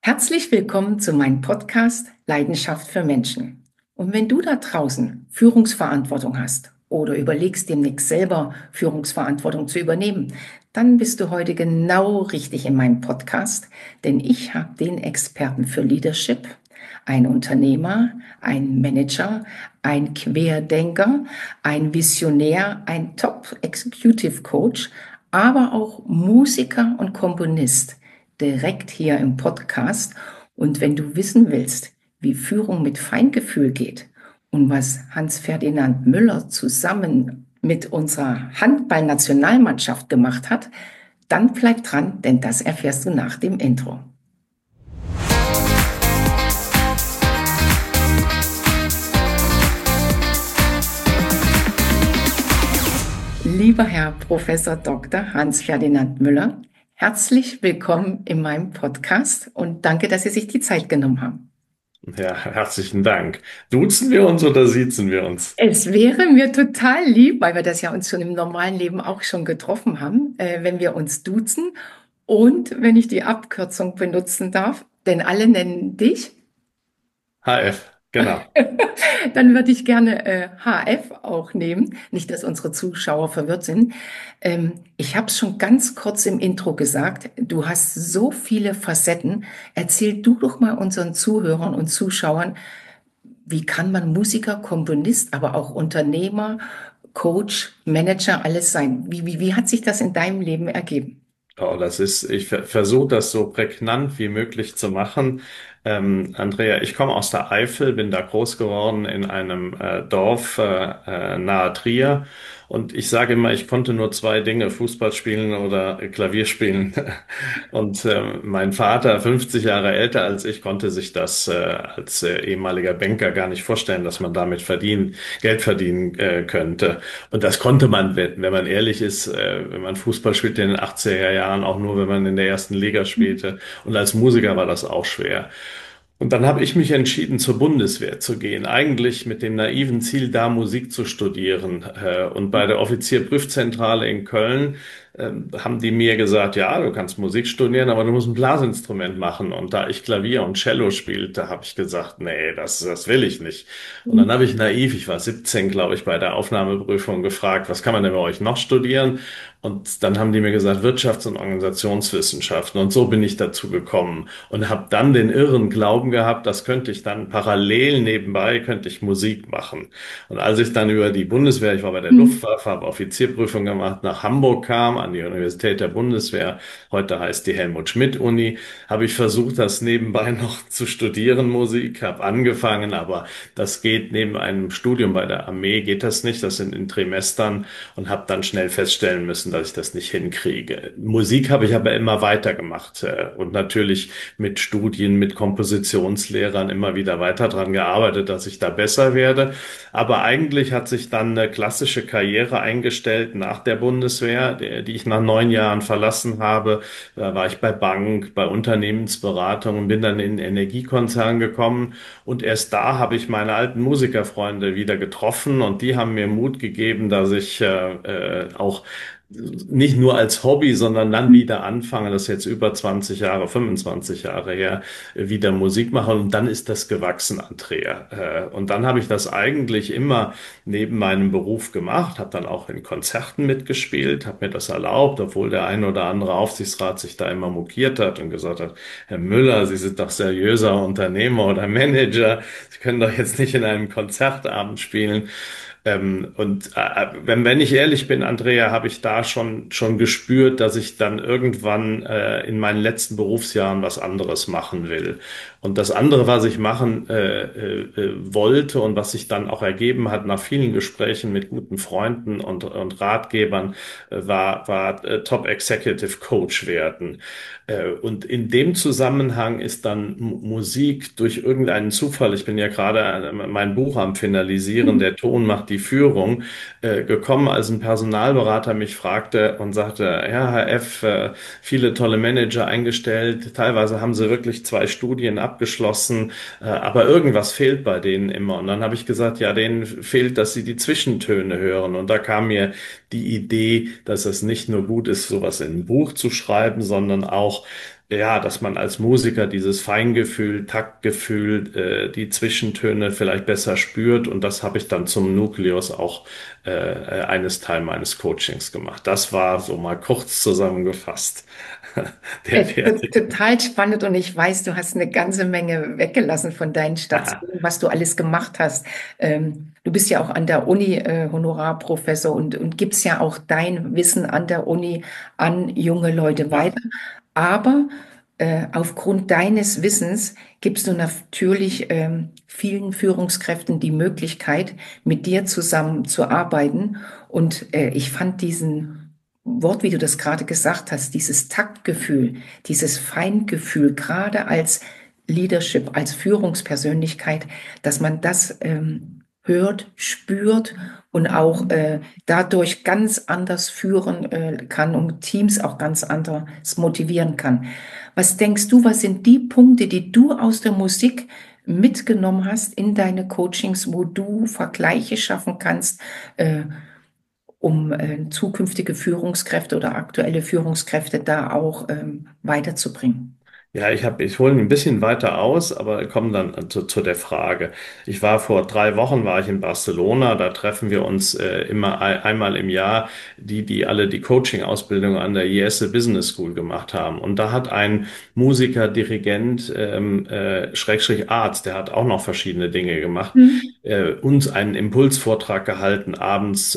Herzlich willkommen zu meinem Podcast Leidenschaft für Menschen. Und wenn du da draußen Führungsverantwortung hast oder überlegst, demnächst selber Führungsverantwortung zu übernehmen, dann bist du heute genau richtig in meinem Podcast, denn ich habe den Experten für Leadership, einen Unternehmer, einen Manager, einen Querdenker, einen Visionär, einen Top-Executive Coach, aber auch Musiker und Komponist direkt hier im Podcast. Und wenn du wissen willst, wie Führung mit Feingefühl geht und was Hans-Ferdinand Müller zusammen mit unserer Handballnationalmannschaft gemacht hat, dann bleib dran, denn das erfährst du nach dem Intro. Lieber Herr Professor Dr. Hans-Ferdinand Müller, herzlich willkommen in meinem Podcast und danke, dass Sie sich die Zeit genommen haben. Ja, herzlichen Dank. Duzen wir uns oder siezen wir uns? Es wäre mir total lieb, weil wir das ja uns schon im normalen Leben auch schon getroffen haben, wenn wir uns duzen und wenn ich die Abkürzung benutzen darf, denn alle nennen dich. HF, genau. Dann würde ich gerne HF auch nehmen. Nicht, dass unsere Zuschauer verwirrt sind. Ich habe es schon ganz kurz im Intro gesagt. Du hast so viele Facetten. Erzähl du doch mal unseren Zuhörern und Zuschauern, wie kann man Musiker, Komponist, aber auch Unternehmer, Coach, Manager, alles sein? Wie hat sich das in deinem Leben ergeben? Oh, ich versuche das so prägnant wie möglich zu machen. Andrea, ich komme aus der Eifel, bin da groß geworden in einem Dorf nahe Trier. Und ich sage immer, ich konnte nur zwei Dinge, Fußball spielen oder Klavier spielen. Und mein Vater, 50 Jahre älter als ich, konnte sich das als ehemaliger Banker gar nicht vorstellen, dass man damit Geld verdienen könnte. Und das konnte man, wenn man ehrlich ist, wenn man Fußball spielte in den 80er Jahren, auch nur, wenn man in der ersten Liga spielte. Und als Musiker war das auch schwer. Und dann habe ich mich entschieden, zur Bundeswehr zu gehen. Eigentlich mit dem naiven Ziel, da Musik zu studieren. Und bei der Offizierprüfzentrale in Köln haben die mir gesagt, ja, du kannst Musik studieren, aber du musst ein Blasinstrument machen. Und da ich Klavier und Cello spielte, habe ich gesagt, nee, das will ich nicht. Und dann habe ich naiv, ich war 17, glaube ich, bei der Aufnahmeprüfung gefragt, was kann man denn bei euch noch studieren? Und dann haben die mir gesagt, Wirtschafts- und Organisationswissenschaften. Und so bin ich dazu gekommen und habe dann den irren Glauben gehabt, das könnte ich dann parallel nebenbei, könnte ich Musik machen. Und als ich dann über die Bundeswehr, ich war bei der Luftwaffe, habe Offizierprüfung gemacht, nach Hamburg kam, an die Universität der Bundeswehr, heute heißt die Helmut-Schmidt-Uni, habe ich versucht, das nebenbei noch zu studieren, Musik, habe angefangen, aber das geht neben einem Studium bei der Armee, geht das nicht, das sind in Trimestern und habe dann schnell feststellen müssen, dass ich das nicht hinkriege. Musik habe ich aber immer weitergemacht und natürlich mit Studien, mit Kompositionslehrern immer wieder weiter dran gearbeitet, dass ich da besser werde. Aber eigentlich hat sich dann eine klassische Karriere eingestellt nach der Bundeswehr, die ich nach 9 Jahren verlassen habe. Da war ich bei Bank, bei Unternehmensberatung und bin dann in den Energiekonzern gekommen. Und erst da habe ich meine alten Musikerfreunde wieder getroffen und die haben mir Mut gegeben, dass ich auch nicht nur als Hobby, sondern dann wieder anfange, das ist jetzt über 20 Jahre, 25 Jahre her, wieder Musik mache und dann ist das gewachsen, Andrea. Und dann habe ich das eigentlich immer neben meinem Beruf gemacht, habe dann auch in Konzerten mitgespielt, habe mir das erlaubt, obwohl der ein oder andere Aufsichtsrat sich da immer mokiert hat und gesagt hat, Herr Müller, Sie sind doch seriöser Unternehmer oder Manager, Sie können doch jetzt nicht in einem Konzertabend spielen. Wenn ich ehrlich bin, Andrea, habe ich da schon gespürt, dass ich dann irgendwann in meinen letzten Berufsjahren was anderes machen will. Und das andere, was ich machen wollte und was sich dann auch ergeben hat nach vielen Gesprächen mit guten Freunden und Ratgebern, war Top Executive Coach werden. Und in dem Zusammenhang ist dann Musik durch irgendeinen Zufall, ich bin ja gerade mein Buch am Finalisieren, der Ton macht die Führung, gekommen, als ein Personalberater mich fragte und sagte, ja, Herr F., viele tolle Manager eingestellt, teilweise haben sie wirklich 2 Studien abgeschlossen, aber irgendwas fehlt bei denen immer. Und dann habe ich gesagt, ja, denen fehlt, dass sie die Zwischentöne hören. Und da kam mir die Idee, dass es nicht nur gut ist, sowas in ein Buch zu schreiben, sondern auch, ja, dass man als Musiker dieses Feingefühl, Taktgefühl, die Zwischentöne vielleicht besser spürt. Und das habe ich dann zum Nukleus auch eines Teil meines Coachings gemacht. Das war so mal kurz zusammengefasst der Werte. Total spannend und ich weiß, du hast eine ganze Menge weggelassen von deinen Stationen, was du alles gemacht hast. Du bist ja auch an der Uni Honorarprofessor und gibst ja auch dein Wissen an der Uni an junge Leute Ja. weiter. Aber aufgrund deines Wissens gibst du natürlich vielen Führungskräften die Möglichkeit, mit dir zusammen zu arbeiten. Und ich fand diesen Wort, wie du das gerade gesagt hast, dieses Taktgefühl, dieses Feingefühl, gerade als Leadership, als Führungspersönlichkeit, dass man das hört, spürt und auch dadurch ganz anders führen kann und Teams auch ganz anders motivieren kann. Was denkst du, was sind die Punkte, die du aus der Musik mitgenommen hast in deine Coachings, wo du Vergleiche schaffen kannst, um zukünftige Führungskräfte oder aktuelle Führungskräfte da auch weiterzubringen? Ja, ich hole ein bisschen weiter aus, aber komme dann zu der Frage. Vor 3 Wochen war ich in Barcelona, da treffen wir uns immer einmal im Jahr, die alle die Coaching-Ausbildung an der IESE Business School gemacht haben. Und da hat ein Musiker, Dirigent, Schrägstrich Arzt, der hat auch noch verschiedene Dinge gemacht, Mhm. uns einen Impulsvortrag gehalten, abends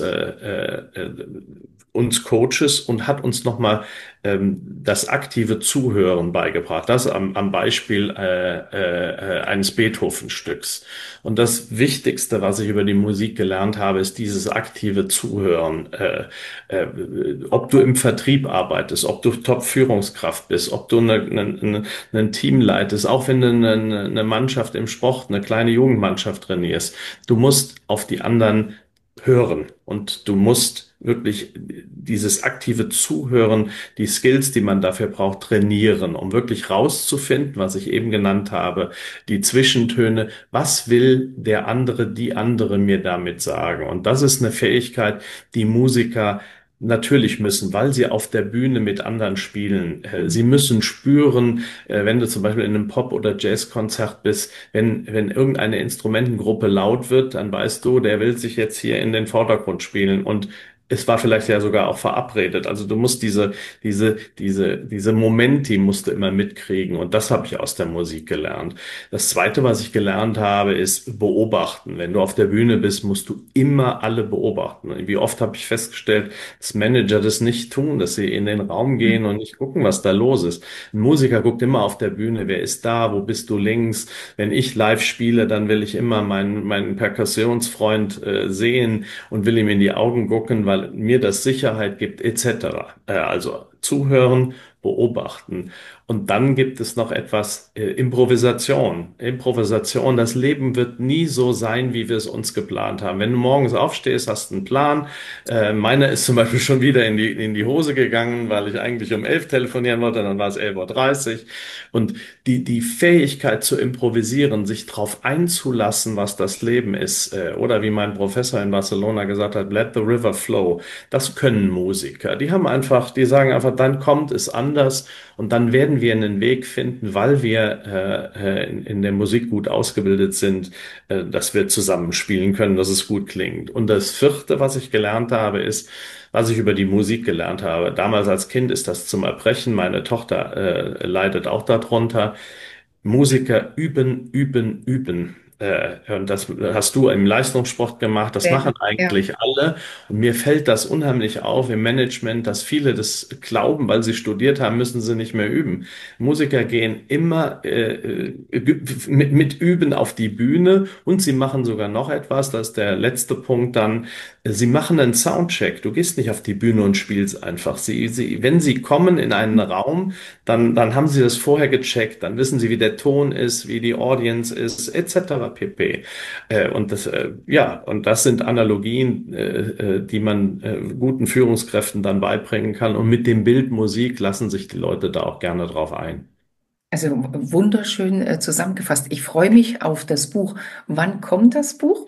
uns Coaches und hat uns nochmal das aktive Zuhören beigebracht. Das am Beispiel eines Beethoven-Stücks. Und das Wichtigste, was ich über die Musik gelernt habe, ist dieses aktive Zuhören. Äh, Ob du im Vertrieb arbeitest, ob du Top-Führungskraft bist, ob du ein Team leitest, auch wenn du eine Mannschaft im Sport, eine kleine Jugendmannschaft trainierst, du musst auf die anderen hören und du musst wirklich dieses aktive Zuhören, die Skills, die man dafür braucht, trainieren, um wirklich rauszufinden, was ich eben genannt habe, die Zwischentöne, was will der andere, die andere mir damit sagen? Und das ist eine Fähigkeit, die Musiker natürlich müssen, weil sie auf der Bühne mit anderen spielen. Sie müssen spüren, wenn du zum Beispiel in einem Pop- oder Jazzkonzert bist, wenn irgendeine Instrumentengruppe laut wird, dann weißt du, der will sich jetzt hier in den Vordergrund spielen und es war vielleicht ja sogar auch verabredet. Also du musst diese Momenti musst du immer mitkriegen und das habe ich aus der Musik gelernt. Das Zweite, was ich gelernt habe, ist beobachten. Wenn du auf der Bühne bist, musst du immer alle beobachten. Wie oft habe ich festgestellt, dass Manager das nicht tun, dass sie in den Raum gehen und nicht gucken, was da los ist. Ein Musiker guckt immer auf der Bühne, wer ist da, wo bist du links. Wenn ich live spiele, dann will ich immer meinen Perkussionsfreund sehen und will ihm in die Augen gucken, weil mir das Sicherheit gibt, etc. Also zuhören, beobachten. Und dann gibt es noch etwas Improvisation. Improvisation, das Leben wird nie so sein, wie wir es uns geplant haben. Wenn du morgens aufstehst, hast du einen Plan. Meiner ist zum Beispiel schon wieder in die Hose gegangen, weil ich eigentlich um 11 telefonieren wollte, dann war es 11:30 Uhr. Und die Fähigkeit zu improvisieren, sich darauf einzulassen, was das Leben ist, oder wie mein Professor in Barcelona gesagt hat, let the river flow, das können Musiker. Die sagen einfach, dann kommt es anders und dann werden wir einen Weg finden, weil wir in der Musik gut ausgebildet sind, dass wir zusammenspielen können, dass es gut klingt. Und das Vierte, was ich gelernt habe, ist, was ich über die Musik gelernt habe. Damals als Kind ist das zum Erbrechen. Meine Tochter leidet auch darunter. Musiker üben, üben, üben. Und das hast du im Leistungssport gemacht. Das Ja, machen ja. eigentlich alle. Und mir fällt das unheimlich auf im Management, dass viele das glauben, weil sie studiert haben, müssen sie nicht mehr üben. Musiker gehen immer mit Üben auf die Bühne und sie machen sogar noch etwas. Das ist der letzte Punkt dann. Sie machen einen Soundcheck. Du gehst nicht auf die Bühne und spielst einfach. Wenn sie kommen in einen Raum, dann haben sie das vorher gecheckt, dann wissen sie, wie der Ton ist, wie die Audience ist, etc. pp. Und das sind Analogien, die man guten Führungskräften dann beibringen kann. Und mit dem Bild Musik lassen sich die Leute da auch gerne drauf ein. Also wunderschön zusammengefasst. Ich freue mich auf das Buch. Wann kommt das Buch?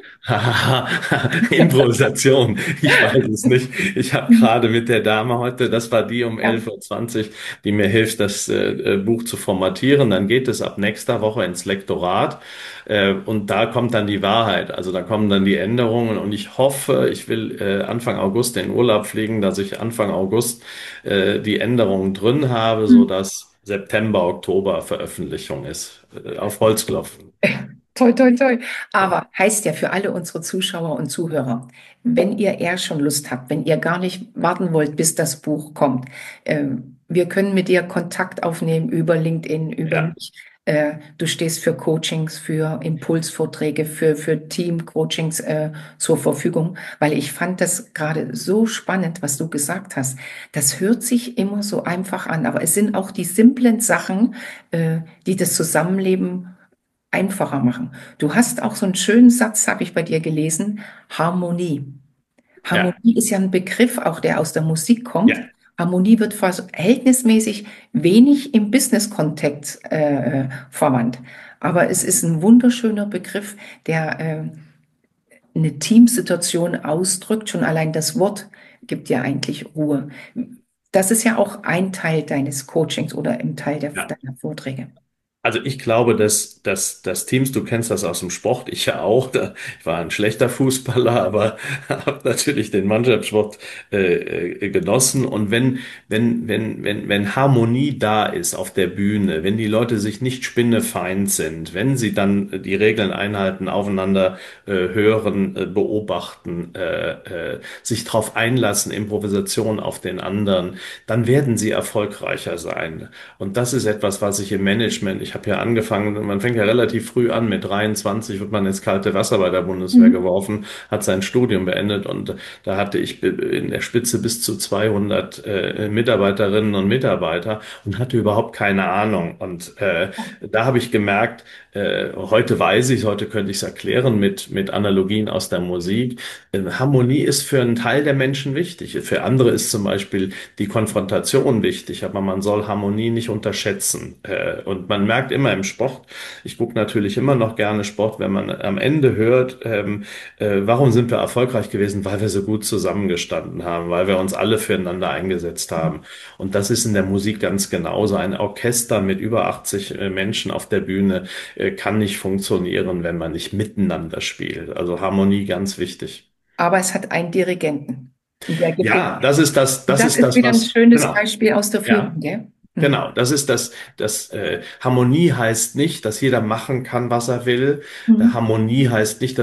Improvisation, ich weiß es nicht. Ich habe gerade mit der Dame heute, das war die um Ja. 11:20 Uhr, die mir hilft, das Buch zu formatieren. Dann geht es ab nächster Woche ins Lektorat und da kommt dann die Wahrheit. Also da kommen dann die Änderungen und ich hoffe, ich will Anfang August in Urlaub fliegen, dass ich Anfang August die Änderungen drin habe, so dass September, Oktober Veröffentlichung ist. Auf Holz klopfen. Toi, toi, toi. Aber heißt ja für alle unsere Zuschauer und Zuhörer, wenn ihr eher schon Lust habt, wenn ihr gar nicht warten wollt, bis das Buch kommt, wir können mit dir Kontakt aufnehmen über LinkedIn, über Ja. mich. Du stehst für Coachings, für Impulsvorträge, für Team-Coachings zur Verfügung, weil ich fand das gerade so spannend, was du gesagt hast. Das hört sich immer so einfach an, aber es sind auch die simplen Sachen, die das Zusammenleben einfacher machen. Du hast auch so einen schönen Satz, habe ich bei dir gelesen, Harmonie. Ja. Harmonie ist ja ein Begriff, auch der aus der Musik kommt. Ja. Harmonie wird verhältnismäßig wenig im Business-Kontext verwandt. Aber es ist ein wunderschöner Begriff, der eine Teamsituation ausdrückt. Schon allein das Wort gibt ja eigentlich Ruhe. Das ist ja auch ein Teil deines Coachings oder im Teil Ja. deiner Vorträge. Also ich glaube, dass Teams, du kennst das aus dem Sport, ich ja auch, ich war ein schlechter Fußballer, aber habe natürlich den Mannschaftssport genossen. Und wenn Harmonie da ist auf der Bühne, wenn die Leute sich nicht spinnefeind sind, wenn sie dann die Regeln einhalten, aufeinander hören, beobachten, sich darauf einlassen, Improvisation auf den anderen, dann werden sie erfolgreicher sein. Und das ist etwas, was ich im Management, ich habe ja angefangen, man fängt ja relativ früh an, mit 23 wird man ins kalte Wasser bei der Bundeswehr Mhm. geworfen, hat sein Studium beendet und da hatte ich in der Spitze bis zu 200 Mitarbeiterinnen und Mitarbeiter und hatte überhaupt keine Ahnung. Und da habe ich gemerkt, heute weiß ich, heute könnte ich es erklären mit Analogien aus der Musik. Harmonie ist für einen Teil der Menschen wichtig. Für andere ist zum Beispiel die Konfrontation wichtig, aber man soll Harmonie nicht unterschätzen. Und man merkt immer im Sport, ich gucke natürlich immer noch gerne Sport, wenn man am Ende hört, warum sind wir erfolgreich gewesen? Weil wir so gut zusammengestanden haben, weil wir uns alle füreinander eingesetzt haben. Und das ist in der Musik ganz genauso. Ein Orchester mit über 80 Menschen auf der Bühne kann nicht funktionieren, wenn man nicht miteinander spielt. Also Harmonie ganz wichtig. Aber es hat einen Dirigenten. Und der gibt den. Ja, das ist Und das das ist ist das, wieder ein was, schönes genau. Beispiel aus der Ja. Führung, gell? Mhm. Genau, das ist das Harmonie heißt nicht, dass jeder machen kann, was er will. Mhm. Harmonie heißt nicht,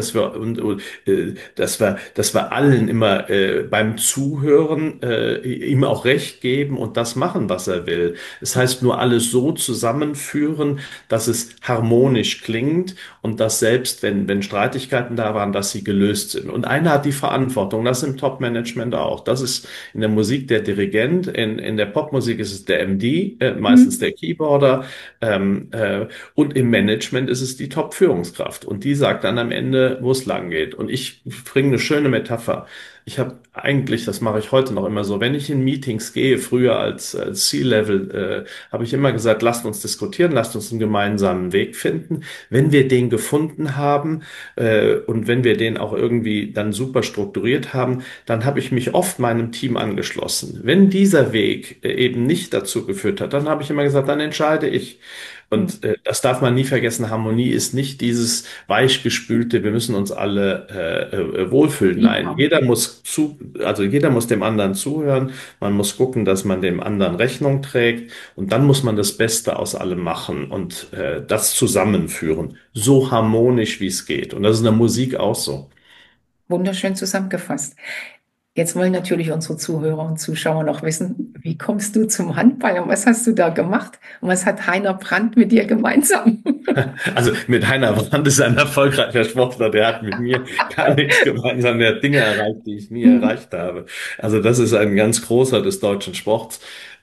dass wir allen immer beim Zuhören ihm auch Recht geben und das machen, was er will. Es heißt nur alles so zusammenführen, dass es harmonisch klingt und dass selbst wenn Streitigkeiten da waren, dass sie gelöst sind. Und einer hat die Verantwortung, das im Top-Management auch. Das ist in der Musik der Dirigent, in der Popmusik ist es der MD, meistens Mhm. der Keyboarder, und im Management ist es die Top-Führungskraft. Und die sagt dann am Ende, wo es lang geht. Und ich bringe eine schöne Metapher. Ich habe eigentlich, das mache ich heute noch immer so, wenn ich in Meetings gehe, früher als C-Level, habe ich immer gesagt, lasst uns diskutieren, lasst uns einen gemeinsamen Weg finden. Wenn wir den gefunden haben und wenn wir den auch irgendwie dann super strukturiert haben, dann habe ich mich oft meinem Team angeschlossen. Wenn dieser Weg eben nicht dazu geführt hat, dann habe ich immer gesagt, dann entscheide ich. Mhm. Und das darf man nie vergessen. Harmonie ist nicht dieses weichgespülte, wir müssen uns alle wohlfühlen. Lieb Nein, haben. also jeder muss dem anderen zuhören. Man muss gucken, dass man dem anderen Rechnung trägt. Und dann muss man das Beste aus allem machen und das zusammenführen. So harmonisch, wie es geht. Und das ist in der Musik auch so. Wunderschön zusammengefasst. Jetzt wollen natürlich unsere Zuhörer und Zuschauer noch wissen, wie kommst du zum Handball und was hast du da gemacht und was hat Heiner Brandt mit dir gemeinsam? Also mit Heiner Brandt ist ein erfolgreicher Sportler, der hat mit mir gar nichts gemeinsam, der hat Dinge erreicht, die ich nie Mhm. erreicht habe. Also das ist ein ganz großer des deutschen Sports.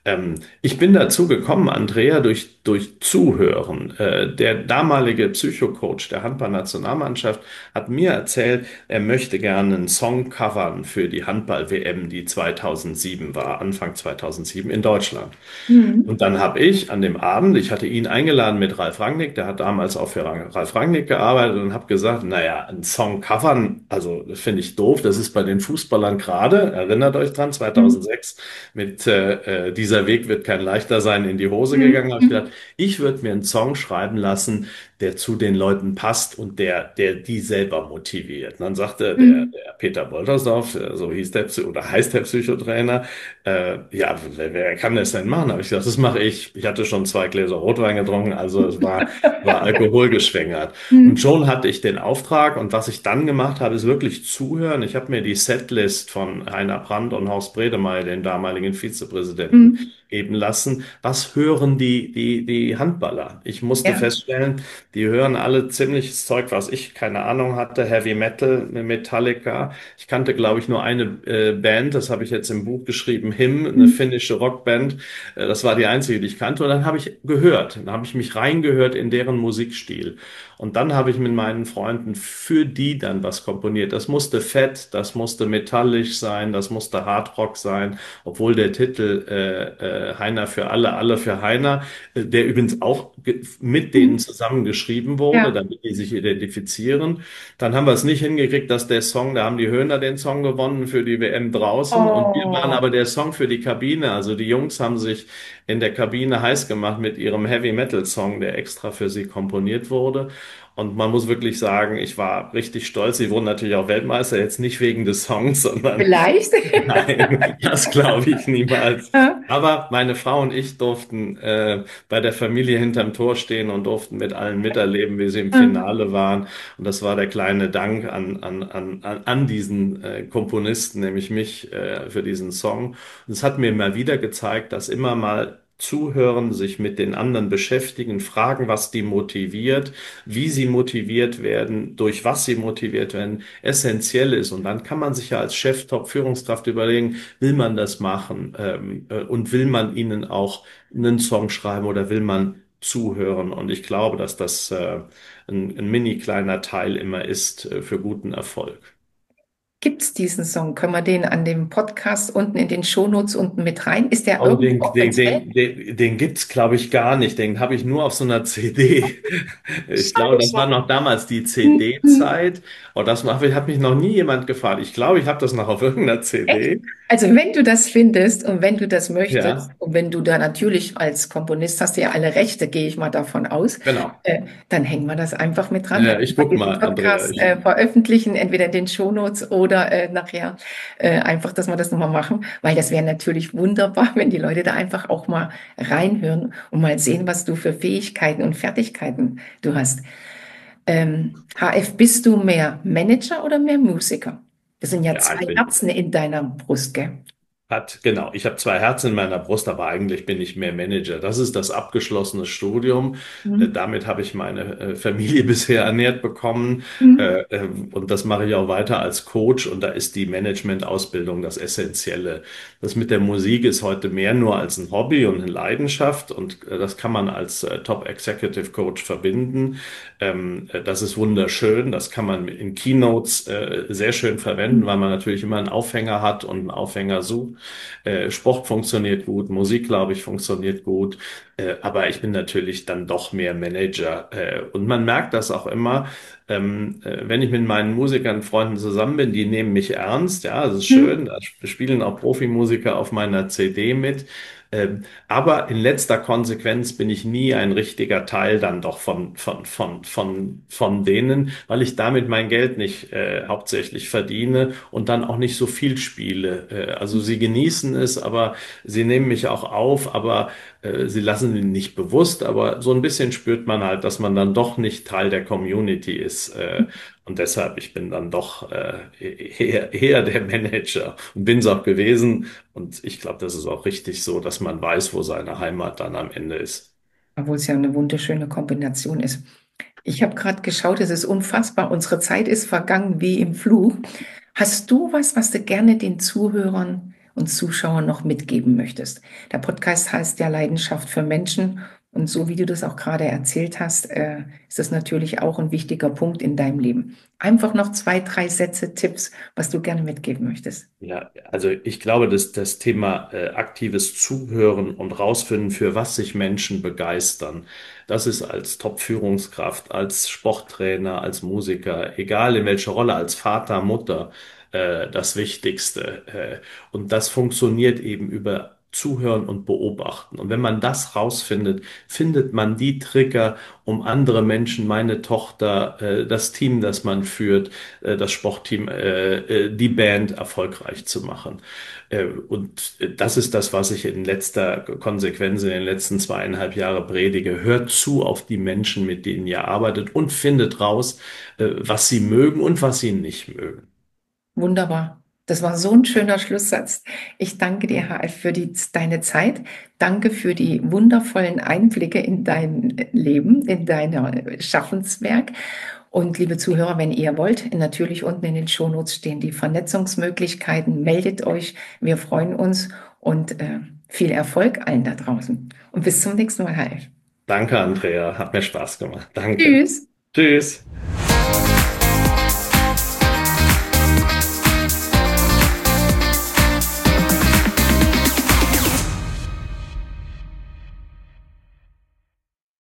Ich bin dazu gekommen, Andrea, durch Zuhören. Der damalige Psychocoach der Handballnationalmannschaft hat mir erzählt, er möchte gerne einen Song covern für die Handball-WM, die 2007 war, Anfang 2007 in Deutschland. Mhm. Und dann habe ich an dem Abend, ich hatte ihn eingeladen mit Ralf Rangnick, der hat damals auch für Ralf Rangnick gearbeitet und habe gesagt, naja, ein Song covern, also das finde ich doof, das ist bei den Fußballern gerade, erinnert euch dran, Mhm. 2006 mit Dieser Weg wird kein leichter sein in die Hose gegangen, habe ich Mhm. gedacht, ich würde mir einen Song schreiben lassen, der zu den Leuten passt und der die selber motiviert. Und dann sagte Mhm. der Peter Boltersdorf, so hieß der oder heißt der Psychotrainer, ja, wer kann das denn machen? Habe ich gesagt, das mache ich. Ich hatte schon 2 Gläser Rotwein getrunken, also war alkoholgeschwängert. Und Mhm. schon hatte ich den Auftrag und was ich dann gemacht habe, ist wirklich zuhören. Ich habe mir die Setlist von Heiner Brandt und Horst Bredemeier, den damaligen Vizepräsidenten, Mhm. geben lassen. Was hören die Handballer? Ich musste Ja. feststellen, die hören alle ziemliches Zeug, was ich keine Ahnung hatte. Heavy Metal, Metallica. Ich kannte, glaube ich, nur eine Band, das habe ich jetzt im Buch geschrieben, Him, eine Mhm. finnische Rockband. Das war die einzige, die ich kannte. Und dann habe ich gehört, dann habe ich mich reingehört in deren Musikstil. Und dann habe ich mit meinen Freunden für die dann was komponiert. Das musste fett, das musste metallisch sein, das musste Hardrock sein, obwohl der Titel Heiner für alle, alle für Heiner, der übrigens auch mit denen Mhm. zusammengeschrieben wurde, Ja. damit die sich identifizieren. Dann haben wir es nicht hingekriegt, dass der Song, da haben die Höhner den Song gewonnen für die WM draußen und wir waren Oh. aber der Song für die Kabine. Also die Jungs haben sich in der Kabine heiß gemacht mit ihrem Heavy Metal Song, der extra für sie komponiert wurde. Und man muss wirklich sagen, ich war richtig stolz. Sie wurden natürlich auch Weltmeister, jetzt nicht wegen des Songs, sondern Vielleicht. nein, das glaube ich niemals. Ja. Aber meine Frau und ich durften bei der Familie hinterm Tor stehen und durften mit allen miterleben, wie sie im Ja. Finale waren. Und das war der kleine Dank an diesen Komponisten, nämlich mich, für diesen Song. Und es hat mir immer wieder gezeigt, dass immer mal Zuhören, sich mit den anderen beschäftigen, fragen, was die motiviert, wie sie motiviert werden, durch was sie motiviert werden, essentiell ist. Und dann kann man sich ja als Chef, Top-Führungskraft überlegen, will man das machen und will man ihnen auch einen Song schreiben oder will man zuhören? Und ich glaube, dass das ein mini kleiner Teil immer ist für guten Erfolg. Gibt's diesen Song? Können wir den an dem Podcast unten in den Shownotes unten mit rein? Ist der Oh, irgendwo offiziell? den gibt's, glaube ich, gar nicht. Den habe ich nur auf so einer CD. Ich glaube, das war Scheiße. noch damals die Mhm. CD-Zeit. Und das hat mich noch nie jemand gefragt. Ich glaube, ich habe das noch auf irgendeiner Echt? CD. Also wenn du das findest und wenn du das möchtest Ja, und wenn du da natürlich als Komponist hast du ja alle Rechte, gehe ich mal davon aus, genau. dann hängen wir das einfach mit dran. Wenn Ich wir guck diesen mal, Andrea. Podcast veröffentlichen, entweder in den Shownotes oder nachher einfach, dass wir das nochmal machen, weil das wäre natürlich wunderbar, wenn die Leute da einfach auch mal reinhören und mal sehen, was du für Fähigkeiten und Fertigkeiten du hast. HF, bist du mehr Manager oder mehr Musiker? Das sind ja Ja, zwei Herzen in deiner Brust, gell? genau. Ich habe 2 Herzen in meiner Brust, aber eigentlich bin ich mehr Manager. Das ist das abgeschlossene Studium. Mhm. Damit habe ich meine Familie bisher ernährt bekommen. Mhm. Und das mache ich auch weiter als Coach. Und da ist die Management-Ausbildung das Essentielle. Das mit der Musik ist heute mehr nur als ein Hobby und eine Leidenschaft. Und das kann man als Top Executive Coach verbinden. Das ist wunderschön. Das kann man in Keynotes sehr schön verwenden, weil man natürlich immer einen Aufhänger hat und einen Aufhänger sucht. Sport funktioniert gut, Musik, glaube ich, funktioniert gut. Aber ich bin natürlich dann doch mehr Manager. Und man merkt das auch immer, wenn ich mit meinen Musikern, Freunden zusammen bin, die nehmen mich ernst. Ja, das ist schön. Mhm. Da spielen auch Profimusiker auf meiner CD mit. Aber in letzter Konsequenz bin ich nie ein richtiger Teil dann doch von denen, weil ich damit mein Geld nicht hauptsächlich verdiene und dann auch nicht so viel spiele. Also sie genießen es, aber sie nehmen mich auch auf, aber sie lassen ihn nicht bewusst, aber so ein bisschen spürt man halt, dass man dann doch nicht Teil der Community ist. Und deshalb, ich bin dann doch eher der Manager und bin es auch gewesen. Und ich glaube, das ist auch richtig so, dass man weiß, wo seine Heimat dann am Ende ist. Obwohl es ja eine wunderschöne Kombination ist. Ich habe gerade geschaut, es ist unfassbar. Unsere Zeit ist vergangen wie im Flug. Hast du was, was du gerne den Zuhörern und Zuschauern noch mitgeben möchtest. Der Podcast heißt ja Leidenschaft für Menschen. Und so wie du das auch gerade erzählt hast, ist das natürlich auch ein wichtiger Punkt in deinem Leben. Einfach noch 2, 3 Sätze, Tipps, was du gerne mitgeben möchtest. Ja, also ich glaube, dass das Thema aktives Zuhören und rausfinden, für was sich Menschen begeistern, das ist als Top-Führungskraft, als Sporttrainer, als Musiker, egal in welcher Rolle, als Vater, Mutter, das Wichtigste. Und das funktioniert eben über Zuhören und Beobachten. Und wenn man das rausfindet, findet man die Trigger, um andere Menschen, meine Tochter, das Team, das man führt, das Sportteam, die Band erfolgreich zu machen. Und das ist das, was ich in letzter Konsequenz in den letzten 2,5 Jahre predige. Hört zu auf die Menschen, mit denen ihr arbeitet und findet raus, was sie mögen und was sie nicht mögen. Wunderbar. Das war so ein schöner Schlusssatz. Ich danke dir, HF, für deine Zeit. Danke für die wundervollen Einblicke in dein Leben, in dein Schaffenswerk. Und liebe Zuhörer, wenn ihr wollt, natürlich unten in den Shownotes stehen die Vernetzungsmöglichkeiten. Meldet euch. Wir freuen uns und viel Erfolg allen da draußen. Und bis zum nächsten Mal, HF. Danke, Andrea. Hat mir Spaß gemacht. Danke. Tschüss. Tschüss.